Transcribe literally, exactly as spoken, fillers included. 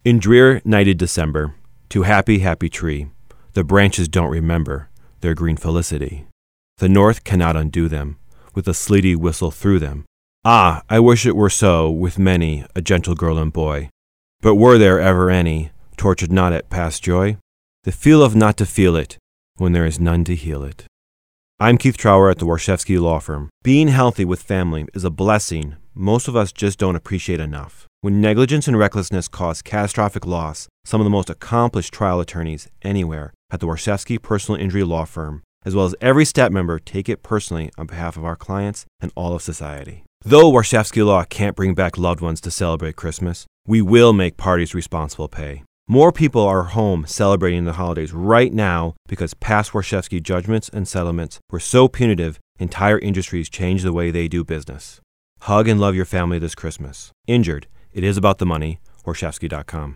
In drear, nighted December, to happy, happy tree, the branches don't remember their green felicity. The north cannot undo them, with a sleety whistle through them. Ah, I wish it were so with many a gentle girl and boy. But were there ever any, tortured not at past joy? The feel of not to feel it, when there is none to heal it. I'm Keith Trower at the Warshevsky Law Firm. Being healthy with family is a blessing most of us just don't appreciate enough. When negligence and recklessness cause catastrophic loss, some of the most accomplished trial attorneys anywhere at the Warshevsky Personal Injury Law Firm, as well as every staff member, take it personally on behalf of our clients and all of society. Though Warshevsky Law can't bring back loved ones to celebrate Christmas, we will make parties responsible pay. More people are home celebrating the holidays right now because past Warshevsky judgments and settlements were so punitive, entire industries changed the way they do business. Hug and love your family this Christmas. Injured, it is about the money. Warshevsky dot com.